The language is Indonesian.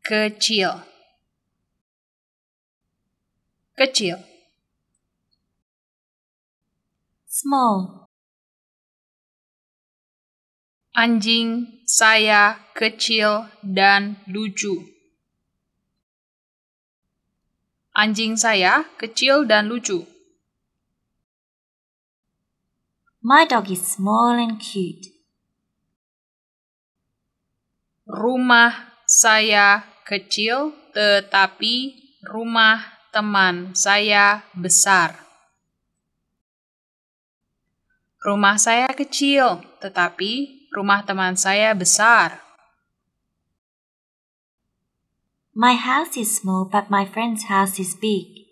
kecil. Kecil. Small. Anjing saya kecil dan lucu. Anjing saya kecil dan lucu. My dog is small and cute. Rumah saya kecil, tetapi rumah teman saya besar. Rumah saya kecil, tetapi rumah teman saya besar. My house is small, but my friend's house is big.